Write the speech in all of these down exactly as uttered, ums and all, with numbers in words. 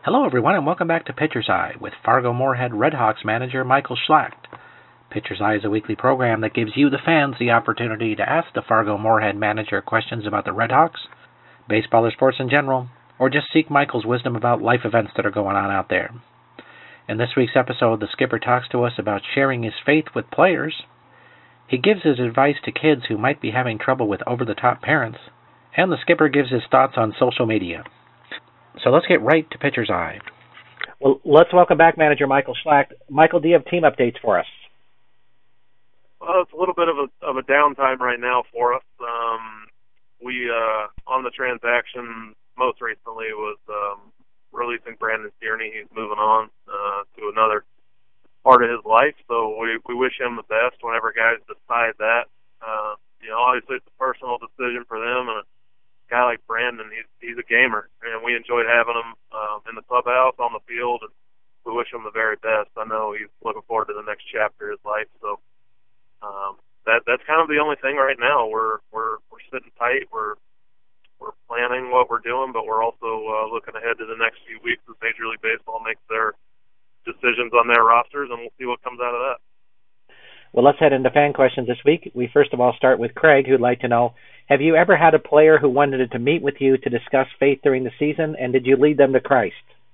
Hello, everyone, and welcome back to Pitcher's Eye with Fargo-Moorhead Redhawks manager Michael Schlacht. Pitcher's Eye is a weekly program that gives you, the fans, the opportunity to ask the Fargo-Moorhead manager questions about the Redhawks, baseball or sports in general, or just seek Michael's wisdom about life events that are going on out there. In this week's episode, the skipper talks to us about sharing his faith with players. He gives his advice to kids who might be having trouble with over-the-top parents, and the skipper gives his thoughts on social media. So let's get right to Pitcher's Eye. Well, let's welcome back manager Michael Schlacht. Michael, do you have team updates for us? Well, it's a little bit of a of a downtime right now for us. Um, we uh, on the transaction most recently was um, releasing Brandon Tierney. He's moving on uh, to another part of his life, so we we wish him the best whenever guys decide that. Uh, you know, obviously it's a personal decision for them, and a guy like Brandon, he's he's a gamer, and we enjoyed having him um, in the clubhouse, on the field, and we wish him the very best. I know he's looking forward to the next chapter of his life, so um, that that's kind of the only thing right now. We're we're we're sitting tight. We're we're planning what we're doing, but we're also uh, looking ahead to the next few weeks as Major League Baseball makes their decisions on their rosters, and we'll see what comes out of that. Well, let's head into fan questions this week. We first of all start with Craig, who'd like to know, have you ever had a player who wanted to meet with you to discuss faith during the season, and did you lead them to Christ?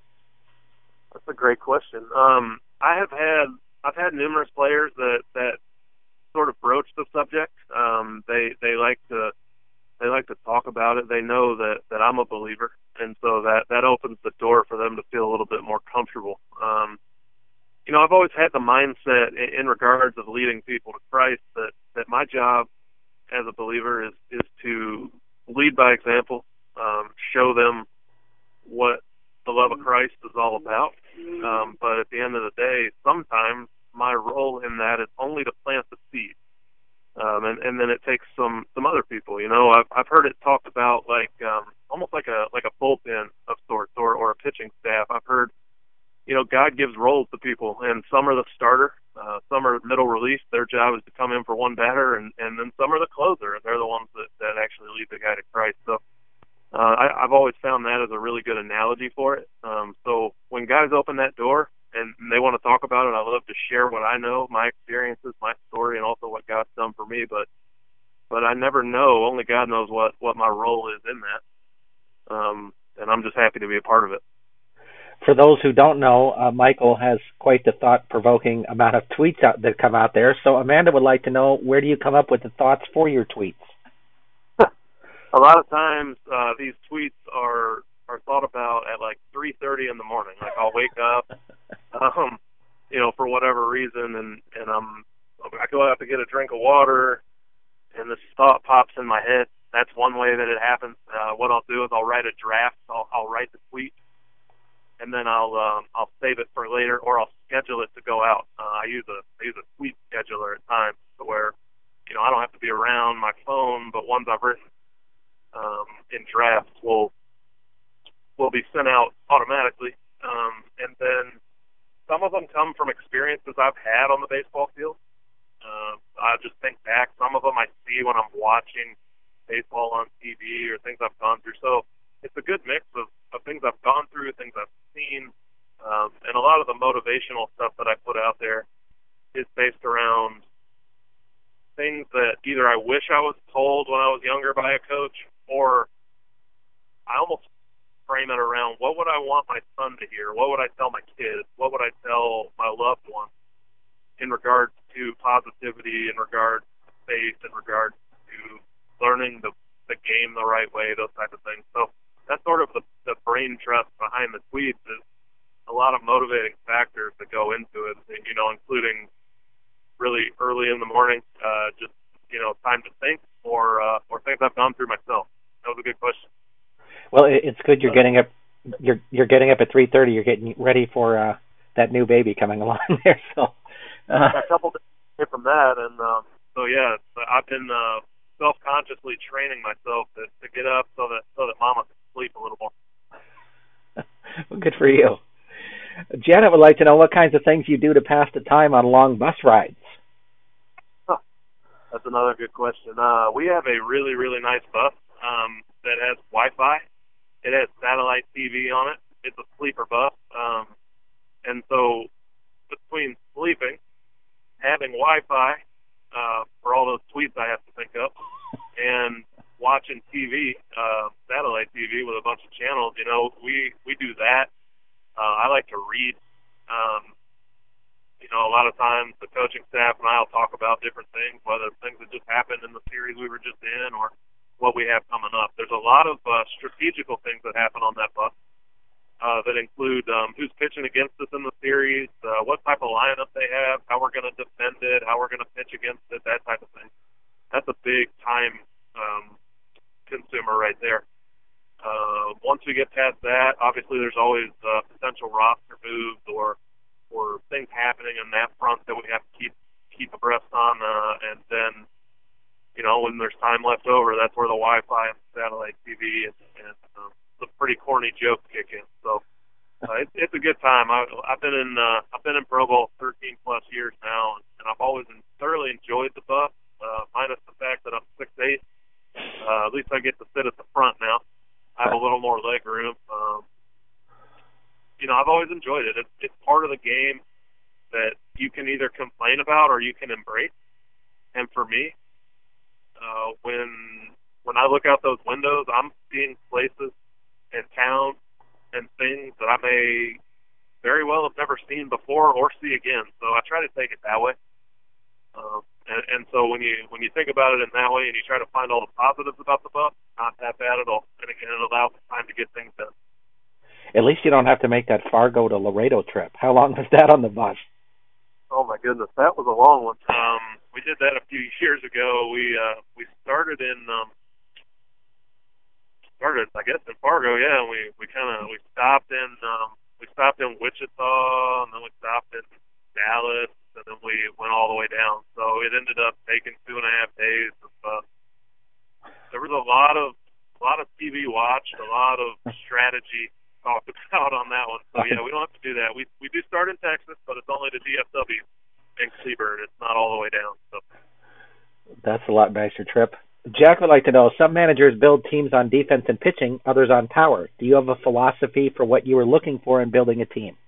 That's a great question. Um, I have had I've had numerous players that, that sort of broach the subject. Um, they they like to they like to talk about it. They know that, that I'm a believer, and so that, that opens the door for them to feel a little bit more comfortable. Um, you know, I've always had the mindset in, in regards of leading people to Christ that, that my job as a believer is, is to lead by example, um, show them what the love of Christ is all about. Um, but at the end of the day, sometimes my role in that is only to plant the seed. Um, and, and then it takes some, some other people. You know, I've I've heard it talked about like um, almost like a like a bullpen of sorts, or, or a pitching staff. I've heard, you know, God gives roles to people, and some are the starter, uh, some are middle relief. Their job is to come in for one batter, and, and then some are the closer, and they're the ones that, that actually lead the guy to Christ. So uh, I, I've always found that as a really good analogy for it. Um, so when guys open that door and they want to talk about it, I love to share what I know, my experiences, my story, and also what God's done for me. But but I never know. Only God knows what, what my role is in that, um, and I'm just happy to be a part of it. For those who don't know, uh, Michael has quite the thought-provoking amount of tweets out that come out there. So Amanda would like to know, where do you come up with the thoughts for your tweets? A lot of times uh, these tweets are are thought about at like three thirty in the morning. Like I'll wake up, um, you know, for whatever reason, and and I'm I go out to get a drink of water, and this thought pops in my head. That's one way that it happens. Uh, what I'll do is I'll write a draft. I'll, I'll write the tweet, and then I'll um, I'll save it for later, or I'll schedule it to go out. Uh, I use a I use a tweet scheduler at times, to where, you know, I don't have to be around my phone, but ones I've written um, in drafts will will be sent out automatically. Um, and then some of them come from experiences I've had on the baseball field. Uh, I just think back. Some of them I see when I'm watching baseball on T V or things I've gone through. So it's a good mix of, of things I've gone through, things I've seen, um, and a lot of the motivational stuff that I put out there is based around things that either I wish I was told when I was younger by a coach, or I almost frame it around, what would I want my son to hear? What would I tell my kids? What would I tell my loved ones in regards to positivity, in regards to faith, in regards to learning the, the game the right way, those types of things. So that's sort of the, the brain trust behind the tweets, is a lot of motivating factors that go into it, you know, including really early in the morning, uh, just, you know, time to think, or uh, or things I've gone through myself. That was a good question. Well, it's good you're getting up. You're you're getting up at three thirty. You're getting ready for uh, that new baby coming along there. So uh, a couple days from that, and um, so yeah, I've been uh, self-consciously training myself to, to get up so that so that Mama can sleep a little more. Well, good for you. Janet would like to know what kinds of things you do to pass the time on long bus rides. Huh. That's another good question. Uh, we have a really really nice bus um, that has Wi-Fi. It has satellite T V on it. it's a sleeper buff. Um, and so between sleeping, having Wi-Fi uh, for all those tweets I have to think of, and watching T V, uh, satellite T V with a bunch of channels, you know, we, we do that. Uh, I like to read. Um, you know, a lot of times the coaching staff and I will talk about different things, whether things that just happened in the series we were just in or what we have coming up. There's a lot of uh, strategical things that happen on that bus uh, that include um, who's pitching against us in the series, uh, what type of lineup they have, how we're going to defend it, how we're going to pitch against it, that type of thing. That's a big time um, consumer right there. Uh, once we get past that, obviously there's always uh, potential roster moves or or things happening on that front that we have to keep keep abreast on. Uh, and then, you know, when there's time left over, that's where the Wi-Fi and satellite T V and, and uh, the pretty corny jokes kick in. So uh, it's it's a good time. I, I've been in uh, I've been in Pro Bowl thirteen plus years now, and I've always thoroughly enjoyed the buff. Uh, minus the fact that I'm six eight. Uh, at least I get to sit at the front now. I have a little more leg room. Um, you know, I've always enjoyed it. It's, it's part of the game that you can either complain about or you can embrace. And for me, uh, when when I look out those windows, I'm seeing places and towns and things that I may very well have never seen before or see again. So I try to take it that way. Um, and, and so when you when you think about it in that way and you try to find all the positives about the buff, not that bad at all. And again, it allows time to get things done. At least you don't have to make that Fargo to Laredo trip. How long was that on the bus? Oh my goodness, that was a long one. Um, we did that a few years ago. We uh, we started in um, started I guess in Fargo, yeah. And we we kind of we stopped in um, we stopped in Wichita, and then we stopped in Dallas, and then we went all the way down. So it ended up taking two and a half days. Of, uh, there was a lot of a lot of T V watched, a lot of strategy talked about on that one. So yeah, we don't have to do that. We we do start in Texas, but it's only to D F W and Cleburne. It's not all the way down. So that's a lot nicer trip. Jack would like to know, some managers build teams on defense and pitching, others on power. Do you have a philosophy for what you were looking for in building a team?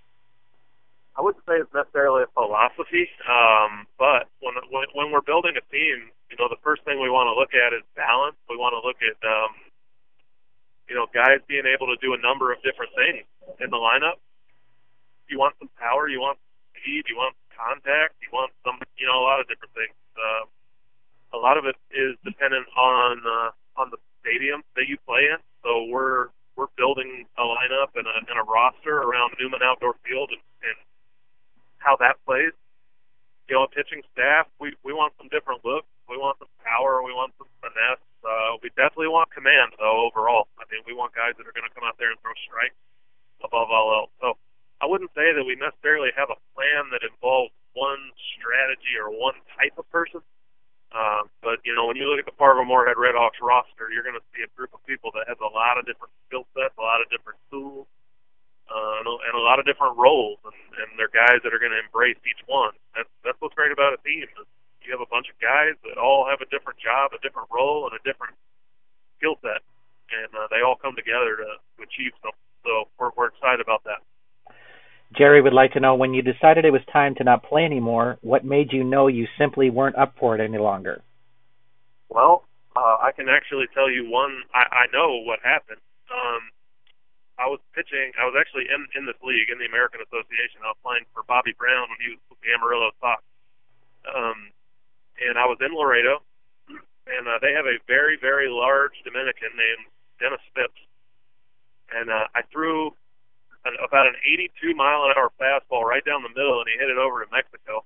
I wouldn't say it's necessarily a philosophy, um, but when, when when we're building a team, you know, the first thing we want to look at is balance. We want to look at um, you know, guys being able to do a number of different things in the lineup. You want some power, you want speed, you want contact, you want some, you know, a lot of different things. Uh, a lot of it is dependent on uh, on the stadium that you play in. So we're we're building a lineup and a, and a roster around Newman Outdoor Field and, and how that plays. You know, a pitching staff, we, we want some different looks. We want some power. We want some finesse. Uh, we definitely want command, though, overall. I mean, we want guys that are going to come out there and throw strikes above all else. So I wouldn't say that we necessarily have a plan that involves one strategy or one type of person. Uh, but, you know, when you look at the Fargo-Moorhead Redhawks roster, you're going to see a group of people that has a lot of different skill sets, a lot of different tools, uh, and, a, and a lot of different roles. And, and they're guys that are going to embrace each one. That's, that's what's great about a team. Is you have a bunch of guys that all have a different job, a different role, and a different skill set. And uh, they all come together to, to achieve something. So we're, we're excited about that. Jerry would like to know, when you decided it was time to not play anymore, what made you know you simply weren't up for it any longer? Well, uh, I can actually tell you one, I, I know what happened. Um, I was pitching, I was actually in, in this league, in the American Association. I was playing for Bobby Brown when he was with the Amarillo Sox. Um, and I was in Laredo, and uh, they have a very, very large Dominican named Dennis Phipps. And uh, I threw an, about an eighty-two mile an hour fastball right down the middle, and he hit it over to Mexico.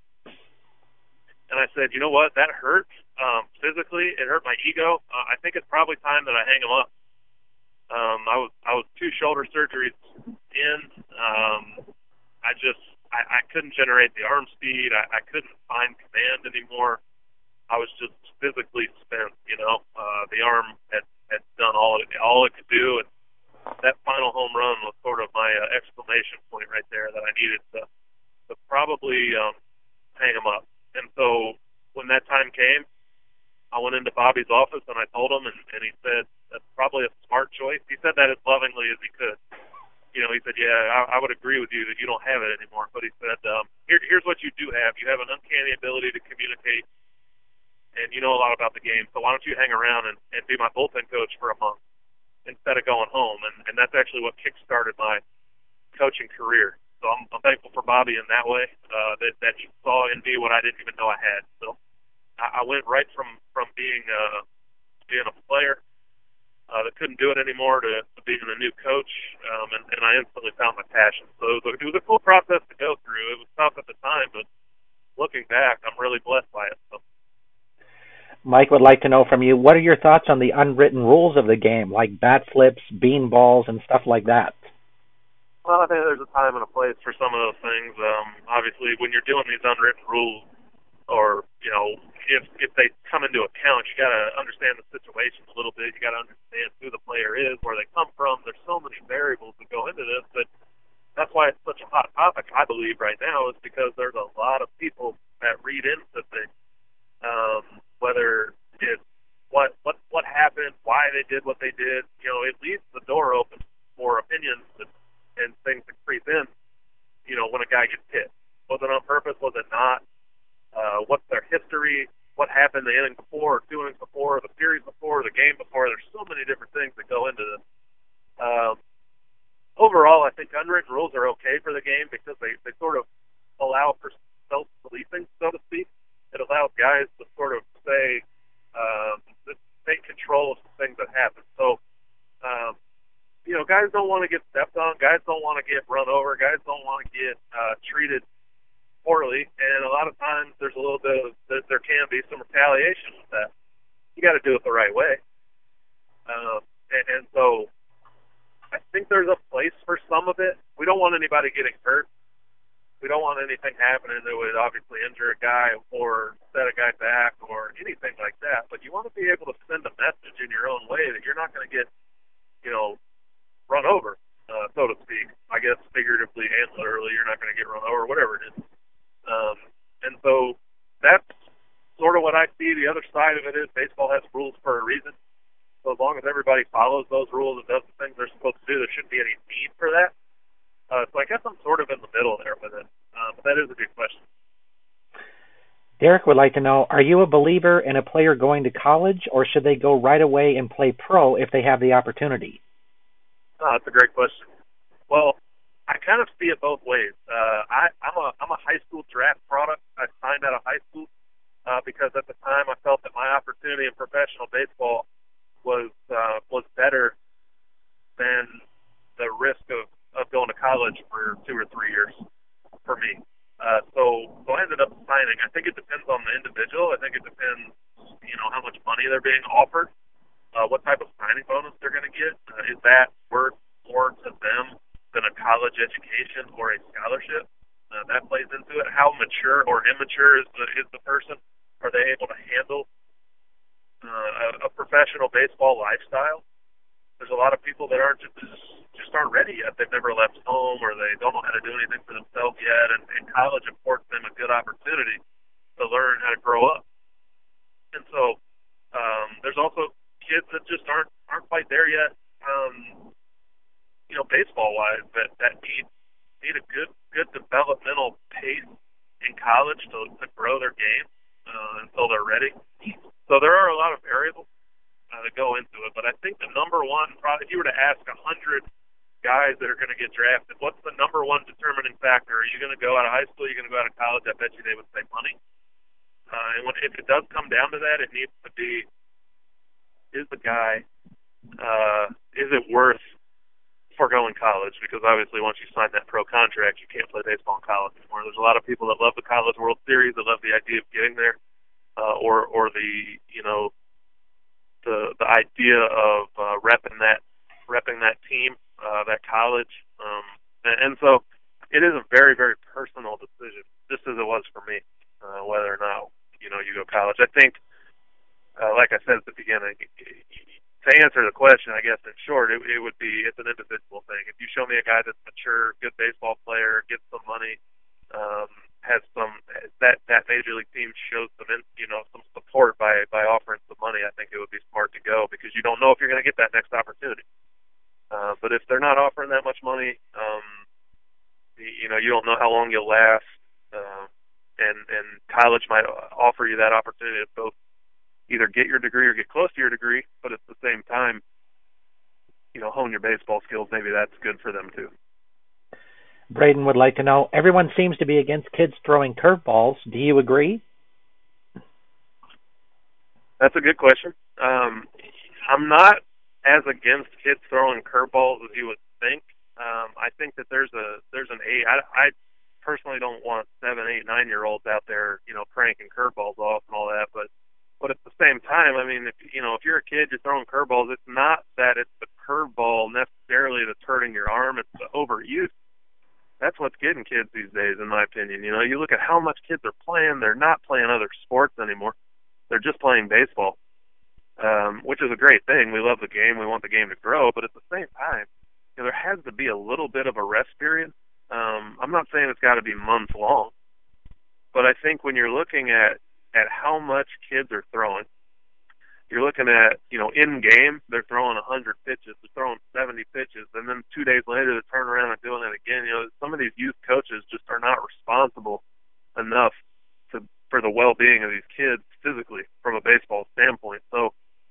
And I said, you know what, that hurt um, physically. It hurt my ego. Uh, I think it's probably time that I hang him up. Um, I was I was two shoulder surgeries in. Um, I just I, I couldn't generate the arm speed. I, I couldn't find command anymore. I was just physically spent. You know, uh, the arm had, had done all it all it could do, and that final home run was sort of my uh, exclamation point right there that I needed to to probably um, hang him up. And so when that time came, I went into Bobby's office and I told him, and, and he said, that's probably a smart choice. He said that as lovingly as he could. you know, he said, yeah, I, I would agree with you that you don't have it anymore. But he said, um, Here, here's what you do have. You have an uncanny ability to communicate, and you know a lot about the game. So why don't you hang around and, and be my bullpen coach for a month instead of going home? And, and that's actually what kick-started my coaching career. So I'm, I'm thankful for Bobby in that way, uh, that, that he saw in me what I didn't even know I had. So I, I went right from, from being, uh, being a player Uh, that couldn't do it anymore to, to being a new coach, um, and, and I instantly found my passion. So it was, a, it was a cool process to go through. It was tough at the time, but looking back, I'm really blessed by it. So. Mike would like to know from you, what are your thoughts on the unwritten rules of the game, like bat flips, bean balls, and stuff like that? Well, I think there's a time and a place for some of those things. Um, obviously, when you're doing these unwritten rules, or, you know, if if they come into account, you got to understand the situation a little bit. You got to understand who the player is, where they come from. There's so many variables that go into this, but that's why it's such a hot topic, I believe, right now, is because there's a lot of people that read into things, um, whether it's what, what, what happened, why they did what they did. You know, it leaves the door open for opinions and, and things to creep in, you know, when a guy gets hit. Was it on purpose? Was it not? Uh, what's their history, what happened the inning before, or two innings before, the series before, the game before. There's so many different things that go into this. Um, overall, I think unwritten rules are okay for the game because they, they sort of allow for self-policing, so to speak. It allows guys to sort of say, um, take control of some things that happen. So, um, you know, guys don't want to get stepped on. Guys don't want to get run over. Guys don't want to get uh, treated poorly, and a lot of times there's a little bit of, there can be some retaliation with that. You got to do it the right way. Um, and, and so I think there's a place for some of it. We don't want anybody getting hurt. We don't want anything happening that would obviously injure a guy or set a guy back or anything like that. But you want to be able to send a message in your own way that you're not going to get, you know, run over, uh, so to speak. I guess figuratively and literally, you're not going to get run over, whatever it is. Um, and so that's sort of what I see. The other side of it is baseball has rules for a reason. So as long as everybody follows those rules and does the things they're supposed to do, there shouldn't be any need for that. Uh, so I guess I'm sort of in the middle there with it. Um, but that is a good question. Derek would like to know, are you a believer in a player going to college, or should they go right away and play pro if they have the opportunity? Oh, that's a great question. Well, I kind of see it both ways. Uh, I, I'm a I'm a high school draft product. I signed out of high school uh, because at the time I felt that my opportunity in professional baseball was uh, was better than the risk of, of going to college for two or three years for me. Uh, so so I ended up signing. I think it depends on the individual. I think it depends, you know, how much money they're being offered, uh, what type of signing bonus they're going to get. Uh, is that worth more to them than a college education or a scholarship? Uh, that plays into it. How mature or immature is the is the person? Are they able to handle uh, a, a professional baseball lifestyle? There's a lot of people that aren't just just aren't ready yet. They've never left home, or they don't know how to do anything for themselves yet. And, and college affords them a good opportunity to learn how to grow up. And so um, there's also kids that just aren't aren't quite there yet. Um, you know, baseball-wise, that, that need need a good good developmental pace in college to, to grow their game uh, until they're ready. So there are a lot of variables uh, that go into it. But I think the number one, probably, if you were to ask a hundred guys that are going to get drafted, what's the number one determining factor? Are you going to go out of high school? Are you going to go out of college? I bet you they would say money. Uh, and when, if it does come down to that, it needs to be, is the guy, uh, is it worth foregoing college? Because obviously once you sign that pro contract, you can't play baseball in college anymore. There's a lot of people that love the College World Series, that love the idea of getting there, uh, or or the you know the the idea of uh, repping that repping that team, uh, that college, um, and, and so it is a very very personal decision, just as it was for me, uh, whether or not you know you go college. I think, uh, like I said at the beginning, to answer the question, I guess in short, it, it would be, it's an individual thing. If you show me a guy that's mature, good baseball player, gets some money, um, has some, that, that major league team shows some, you know, some support by, by offering some money, I think it would be smart to go, because you don't know if you're going to get that next opportunity. Uh, but if they're not offering that much money, um, you know, you don't know how long you'll last. Uh, and, and college might offer you that opportunity to both either get your degree or get close to your degree, but at the same time, you know, hone your baseball skills. Maybe that's good for them too. Braden would like to know, everyone seems to be against kids throwing curveballs. Do you agree? That's a good question. Um, I'm not as against kids throwing curveballs as you would think. Um, I think that there's a there's an eight. I, I personally don't want seven, eight, nine year olds out there, you know, cranking curveballs off and all that. But but at the same time, I mean, if you know, if you're a kid, you're throwing curveballs. It's not that it's the curveball necessarily that's hurting your arm. It's the overuse. That's what's getting kids these days, in my opinion. You know, you look at how much kids are playing. They're not playing other sports anymore. They're just playing baseball, um, which is a great thing. We love the game. We want the game to grow. But at the same time, you know, there has to be a little bit of a rest period. Um, I'm not saying it's got to be months long, but I think when you're looking at, at how much kids are throwing, you're looking at, you know, in game, they're throwing one hundred pitches, they're throwing seventy pitches, and then two days later they turn around and doing it again. You know, some of these youth coaches just are not responsible enough to for the well-being of these kids physically from a baseball standpoint. So,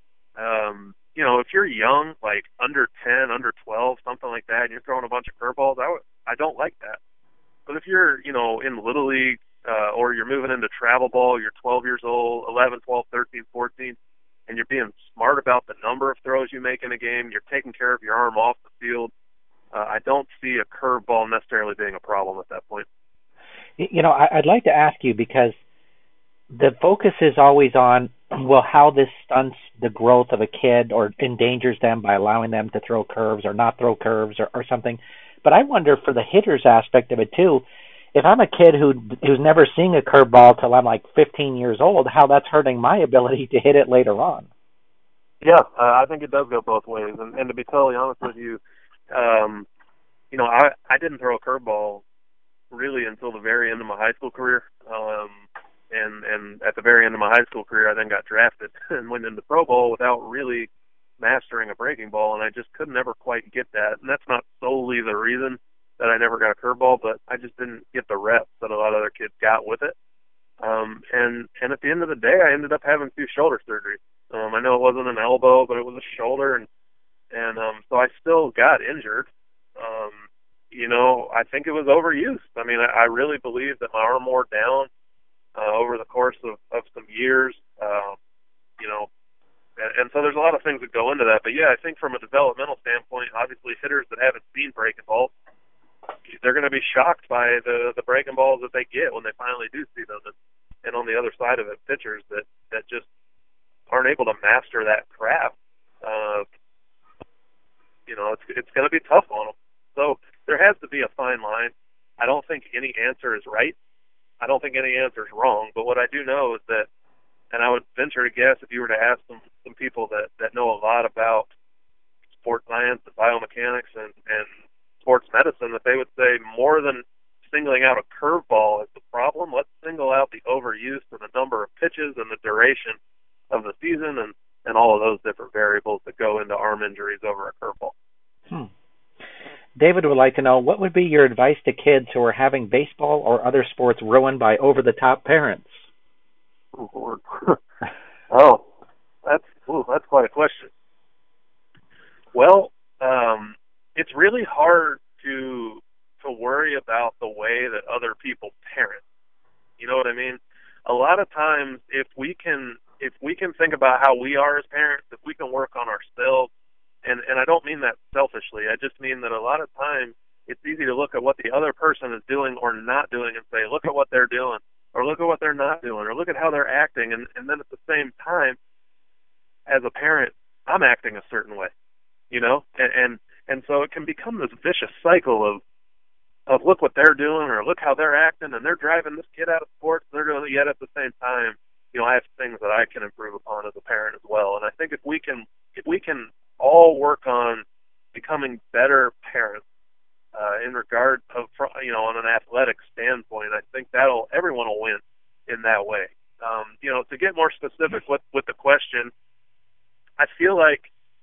um, you know, if you're young, like under ten, under twelve, something like that, and you're throwing a bunch of curveballs, I, w- I don't like that. But if you're, you know, in Little League uh, or you're moving into travel ball, you're twelve years old, eleven, twelve, thirteen, fourteen, and you're being smart about the number of throws you make in a game, you're taking care of your arm off the field, uh, I don't see a curveball necessarily being a problem at that point. You know, I, I'd like to ask you, because the focus is always on, well, how this stunts the growth of a kid or endangers them by allowing them to throw curves or not throw curves or, or something. But I wonder, for the hitter's aspect of it too, if I'm a kid who who's never seen a curveball till I'm like fifteen years old, how that's hurting my ability to hit it later on. Yeah, uh, I think it does go both ways. And, and to be totally honest with you, um, you know, I, I didn't throw a curveball really until the very end of my high school career. Um, and, and at the very end of my high school career, I then got drafted and went into Pro Bowl without really mastering a breaking ball, and I just could never quite get that. And that's not solely the reason that I never got a curveball, but I just didn't get the reps that a lot of other kids got with it. Um, and, and at the end of the day, I ended up having two shoulder surgeries. Um, I know it wasn't an elbow, but it was a shoulder, and, and um, so I still got injured. Um, you know, I think it was overuse. I mean, I, I really believe that my arm wore down uh, over the course of, of some years, uh, you know, and, and so there's a lot of things that go into that. But, yeah, I think from a developmental standpoint, obviously hitters that haven't seen breaking balls, they're going to be shocked by the, the breaking balls that they get when they finally do see them. And, and on the other side of it, pitchers that, that just aren't able to master that craft, uh, you know, it's it's going to be tough on them. So there has to be a fine line. I don't think any answer is right. I don't think any answer is wrong. But what I do know is that, and I would venture to guess if you were to ask some, some people that, that know a lot about sports science and biomechanics and, and sports medicine, that they would say more than singling out a curveball as the problem, let's single out the overuse and the number of pitches and the duration of the season and, and all of those different variables that go into arm injuries over a curveball. Hmm. David would like to know, what would be your advice to kids who are having baseball or other sports ruined by over-the-top parents? Oh, Lord. oh, that's ooh, that's quite a question. Well, um, it's really hard to to worry about the way that other people parent. You know what I mean? A lot of times, if we can if we can think about how we are as parents, if we can work on ourselves, and, and I don't mean that selfishly, I just mean that a lot of times it's easy to look at what the other person is doing or not doing and say, look at what they're doing, or look at what they're not doing, or look at how they're acting, and, and then at the same time, as a parent, I'm acting a certain way, you know? And, and, and so it can become this vicious cycle of, of look what they're doing, or look how they're acting, and they're driving this kid out of sports, and they're doing it, yet at the same time, you know, I have things that I can improve upon as a parent as well. And I think if we can, if we can all work on becoming better parents uh, in regard of, you know, on an athletic standpoint, I think that'll everyone will win in that way. Um, you know, to get more specific with with the question, I feel like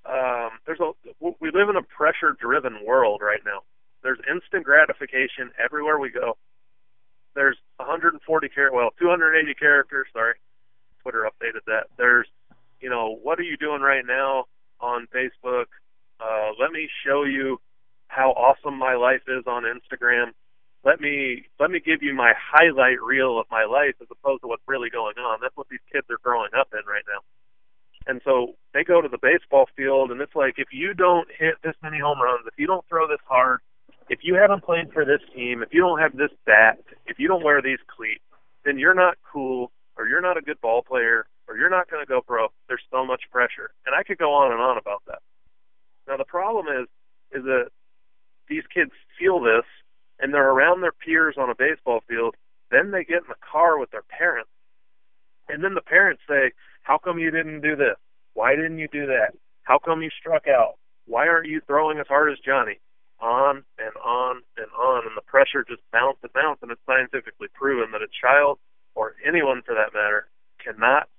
um, there's a we live in a pressure-driven world right now. There's instant gratification everywhere we go. There's one hundred forty char- well, two hundred eighty characters. Sorry, Twitter updated that. There's, you know, what are you doing right now on Facebook? Uh, let me show you how awesome my life is on Instagram. Let me let me give you my highlight reel of my life as opposed to what's really going on. That's what these kids are growing up in right now. And so they go to the baseball field, and it's like, if you don't hit this many home runs, if you don't throw this hard, if you haven't played for this team, if you don't have this bat, if you don't wear these cleats, then you're not cool, or you're not a good ball player, or you're not going to go pro. There's so much pressure. And I could go on and on about that. Now, the problem is, is that these kids feel this, and they're around their peers on a baseball field. Then they get in the car with their parents, and then the parents say, how come you didn't do this? Why didn't you do that? How come you struck out? Why aren't you throwing as hard as Johnny? On and on and on, and the pressure just bounce and bounce, and it's scientifically proven that a child, or anyone for that matter, cannot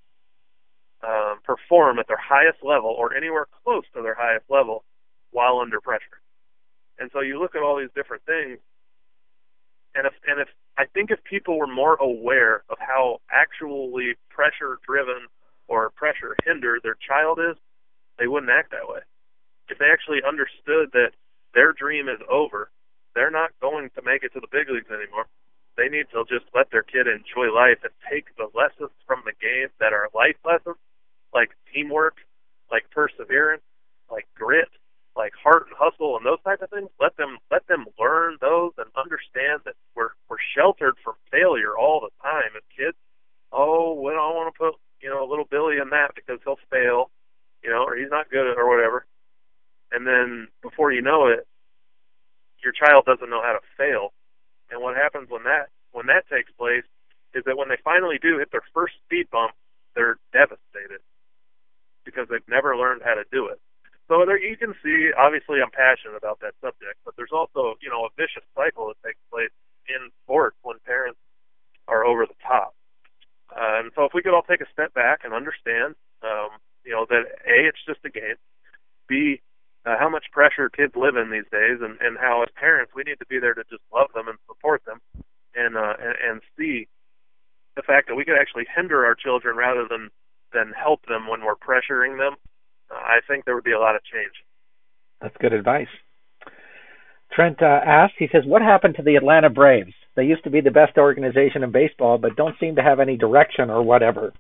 um, perform at their highest level or anywhere close to their highest level while under pressure. And so you look at all these different things, and if and if I think if people were more aware of how actually pressure-driven or pressure-hindered their child is, they wouldn't act that way. If they actually understood that their dream is over, they're not going to make it to the big leagues anymore. They need to just let their kid enjoy life and take the lessons from the game that are life lessons, like teamwork, like perseverance, like grit, like heart and hustle and those type of things. Let them let them learn those and understand that we're we're sheltered from failure all the time as kids. Oh, we don't want to put, you know, little Billy in that because he'll fail, you know, or he's not good at, or whatever. And then before you know it, your child doesn't know how to fail. And what happens when that when that takes place is that when they finally do hit their first speed bump, they're devastated because they've never learned how to do it. So there you can see, obviously I'm passionate about that subject, but there's also, you know, a vicious cycle that takes place in sports when parents are over the top. Uh, and so if we could all take a step back and understand, um, you know, that A, it's just a game, B, uh, how much pressure kids live in these days, and, and how as parents we need to be there to just love them and support them, and, uh, and, and C, the fact that we could actually hinder our children rather than, than help them when we're pressuring them. I think there would be a lot of change. That's good advice. Trent uh, asked, he says, what happened to the Atlanta Braves? They used to be the best organization in baseball, but don't seem to have any direction or whatever.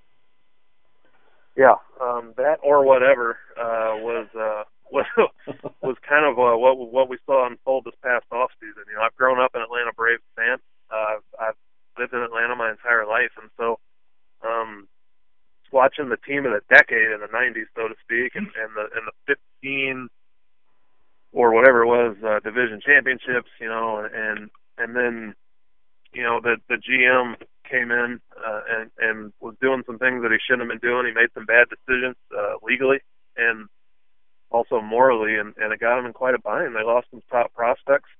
Yeah, um, that or whatever uh, was uh, was was kind of uh, what what we saw unfold this past off season. You know, I've grown up an Atlanta Braves fan. Uh, I've lived in Atlanta my entire life, and so um, watching the team of the decade in the nineties, so to speak, and, and the and the fifteen or whatever it was uh, division championships, you know, and and then you know the the G M came in uh, and and was doing some things that he shouldn't have been doing. He made some bad decisions uh, legally and also morally, and, and it got them in quite a bind. They lost some top prospects,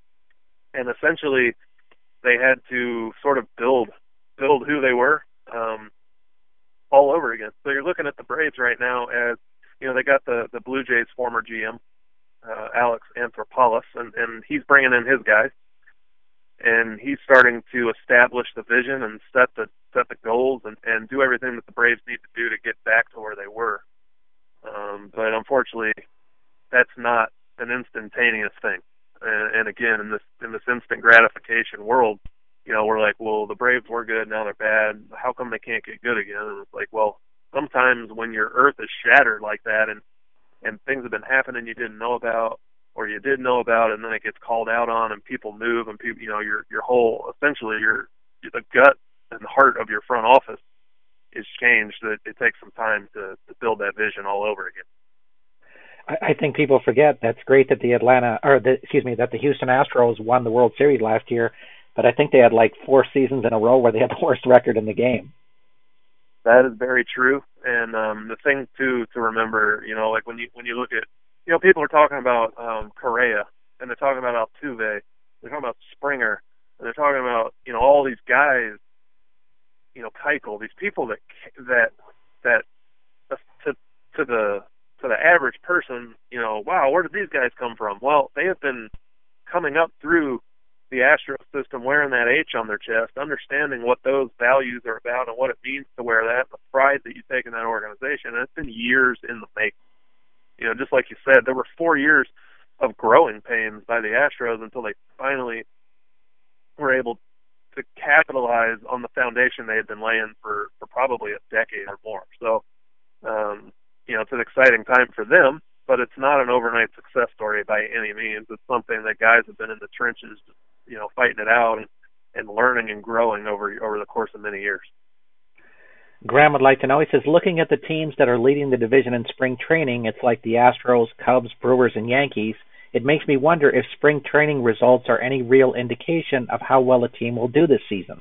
and essentially they had to sort of build build who they were. Um, all over again. So you're looking at the Braves right now as, you know, they got the, the Blue Jays former G M, uh, Alex Anthopoulos, and, and he's bringing in his guys, and he's starting to establish the vision and set the set the goals and, and do everything that the Braves need to do to get back to where they were. Um, but unfortunately, that's not an instantaneous thing. And, and again, in this in this instant gratification world, you know, we're like, well, the Braves were good, now they're bad. How come they can't get good again? And it's like, well, sometimes when your earth is shattered like that and, and things have been happening you didn't know about or you did know about, and then it gets called out on and people move and people, you know, your your whole, essentially your the gut and heart of your front office is changed. That it takes some time to, to build that vision all over again. I, I think people forget that's great that the Atlanta, or the, excuse me, that the Houston Astros won the World Series last year. But I think they had like four seasons in a row where they had the worst record in the game. That is very true. And um, the thing, too, to remember, you know, like when you when you look at, you know, people are talking about um, Correa, and they're talking about Altuve, they're talking about Springer, and they're talking about, you know, all these guys, you know, Keuchel, these people that, that, that to, to the to to the average person, you know, wow, where did these guys come from? Well, they have been coming up through the Astros system wearing that H on their chest, understanding what those values are about and what it means to wear that, the pride that you take in that organization. And it's been years in the making. You know, just like you said, there were four years of growing pains by the Astros until they finally were able to capitalize on the foundation they had been laying for, for probably a decade or more. So, um, you know, it's an exciting time for them, but it's not an overnight success story by any means. It's something that guys have been in the trenches, you know, fighting it out and, and learning and growing over over the course of many years. Graham would like to know, he says, looking at the teams that are leading the division in spring training, it's like the Astros, Cubs, Brewers, and Yankees. It makes me wonder if spring training results are any real indication of how well a team will do this season.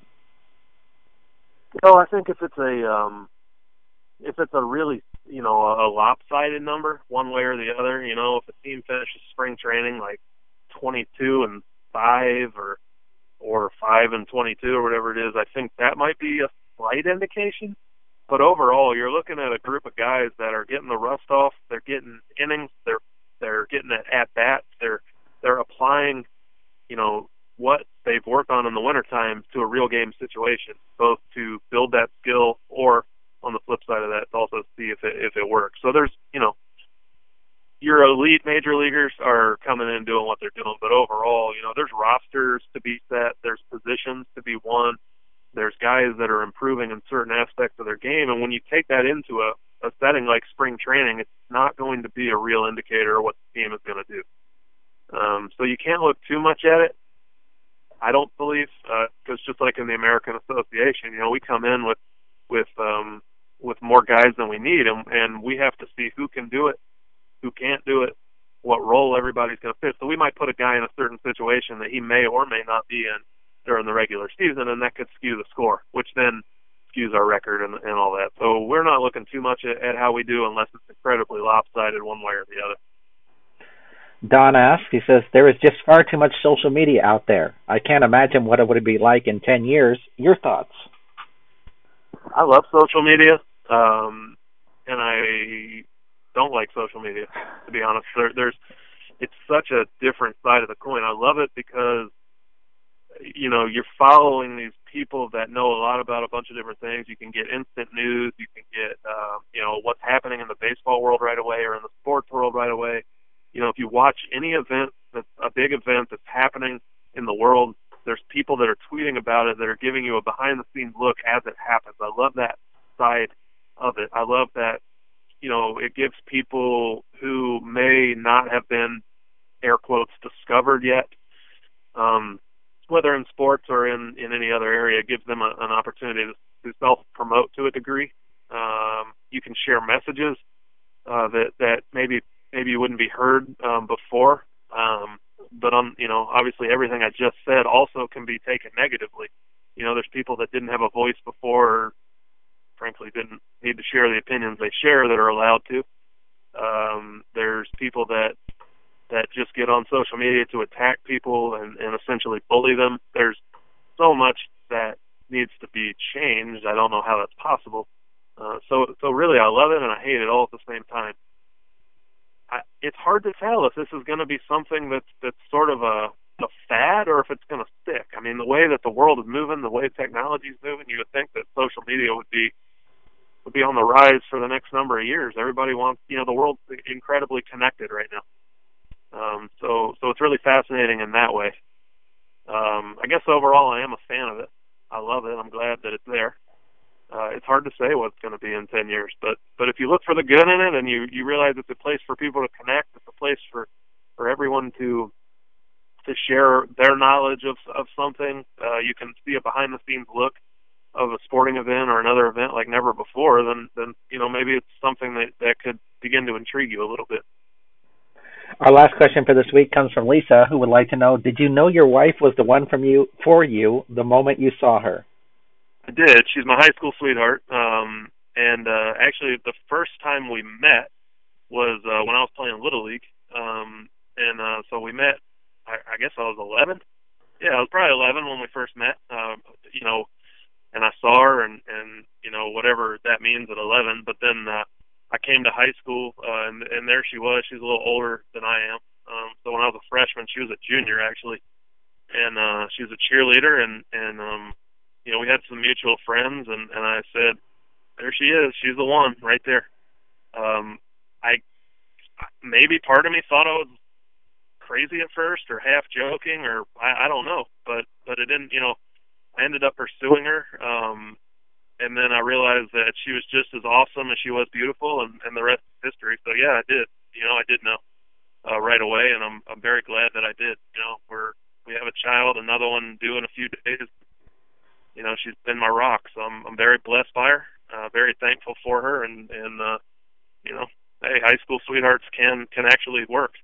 Well, I think if it's a um, if it's a really, you know, a, a lopsided number, one way or the other, you know, if a team finishes spring training like twenty-two and five or or five and twenty-two or whatever it is, I think that might be a slight indication. But overall, you're looking at a group of guys that are getting the rust off. They're getting innings. They're they're getting at at bats. They're they're applying, you know, what they've worked on in the wintertime to a real game situation, both to build that skill or on the flip side of that, to also see if it if it works. So there's, you know, your elite major leaguers are coming in and doing what they're doing, but overall, you know, there's rosters to be set, there's positions to be won, there's guys that are improving in certain aspects of their game, and when you take that into a, a setting like spring training, it's not going to be a real indicator of what the team is going to do. Um, so you can't look too much at it, I don't believe, because uh, just like in the American Association, you know, we come in with with um, with more guys than we need, and, and we have to see who can do it, who can't do it, what role everybody's going to fit. So we might put a guy in a certain situation that he may or may not be in during the regular season, and that could skew the score, which then skews our record and, and all that. So we're not looking too much at, at how we do unless it's incredibly lopsided one way or the other. Don asks, he says, there is just far too much social media out there. I can't imagine what it would be like in ten years. Your thoughts? I love social media, um, and I don't like social media, to be honest. There, there's, it's such a different side of the coin. I love it because, you know, you're following these people that know a lot about a bunch of different things. You can get instant news. You can get, uh, you know, what's happening in the baseball world right away or in the sports world right away. You know, if you watch any event, that's a big event that's happening in the world, there's people that are tweeting about it that are giving you a behind-the-scenes look as it happens. I love that side of it. I love that, you know, it gives people who may not have been, air quotes, discovered yet, um, whether in sports or in, in any other area, it gives them a, an opportunity to, to self-promote to a degree. Um, you can share messages uh, that, that maybe maybe you wouldn't be heard um, before. Um, but, on, you know, obviously everything I just said also can be taken negatively. You know, there's people that didn't have a voice before or, frankly, didn't need to share the opinions they share that are allowed to. Um, there's people that that just get on social media to attack people and, and essentially bully them. There's so much that needs to be changed. I don't know how that's possible. Uh, so, so really, I love it and I hate it all at the same time. I, it's hard to tell if this is going to be something that's that's sort of a, a fad or if it's going to stick. I mean, the way that the world is moving, the way technology is moving, you would think that social media would be would be on the rise for the next number of years. Everybody wants, you know, the world's incredibly connected right now. Um, so, so it's really fascinating in that way. Um, I guess overall I am a fan of it. I love it. I'm glad that it's there. Uh, it's hard to say what it's going to be in ten years, but but if you look for the good in it and you, you realize it's a place for people to connect, it's a place for, for everyone to to share their knowledge of of something. Uh, you can see a behind the scenes look of a sporting event or another event like never before. Then then you know maybe it's something that, that could begin to intrigue you a little bit. Our last question for this week comes from Lisa, who would like to know: did you know your wife was the one from you for you the moment you saw her? I did. She's my high school sweetheart. Um, and uh, actually, the first time we met was uh, when I was playing Little League. Um, and uh, so we met, I, I guess I was eleven. Yeah, I was probably eleven when we first met. Uh, you know, and I saw her and, and, you know, whatever that means at eleven. But then uh, I came to high school, uh, and, and there she was. She's a little older than I am. Um, so when I was a freshman, she was a junior actually, and uh, she was a cheerleader. And and um, you know, we had some mutual friends, and, and I said, there she is. She's the one right there. Um, I maybe part of me thought I was crazy at first, or half joking, or I, I don't know, but but it didn't. You know, I ended up pursuing her. Um, And then I realized that she was just as awesome as she was beautiful, and, and the rest is history. So yeah, I did. You know, I did know uh, right away, and I'm I'm very glad that I did. You know, we're we have a child, another one due in a few days. You know, she's been my rock, so I'm I'm very blessed by her. Uh, very thankful for her, and and uh, you know, hey, high school sweethearts can can actually work.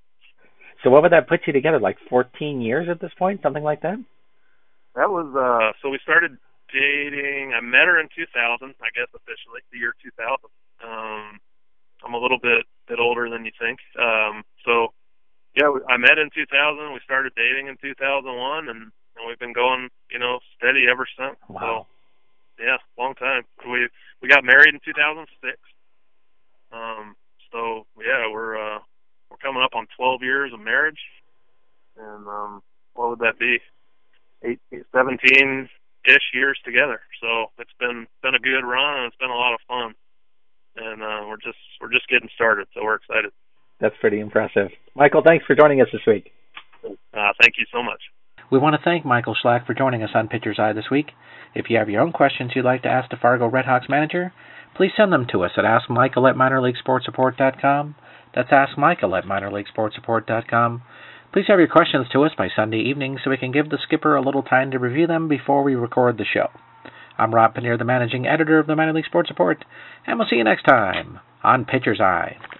So what would that put you together? Like fourteen years at this point, something like that? That was uh. So we started dating. I met her in two thousand, I guess officially, the year two thousand. Um, I'm a little bit bit older than you think. Um, so yeah, I met in two thousand. We started dating in two thousand one, and, and we've been going, you know, steady ever since. Wow. So yeah, long time. We we got married in two thousand six. Um, so yeah, we're uh, we're coming up on twelve years of marriage, and um, what would that be? Eight, seventeen ish years together. So it's been been a good run, and it's been a lot of fun. And uh, we're just we're just getting started, so we're excited. That's pretty impressive. Michael, thanks for joining us this week. Uh, thank you so much. We want to thank Michael Schlack for joining us on Pitcher's Eye this week. If you have your own questions you'd like to ask the Fargo Redhawks manager, please send them to us at ask michael at minor league sports report dot com. That's ask michael at minor league sports report dot com. Please have your questions to us by Sunday evening so we can give the skipper a little time to review them before we record the show. I'm Rob Paneer, the managing editor of the Minor League Sports Report, and we'll see you next time on Pitcher's Eye.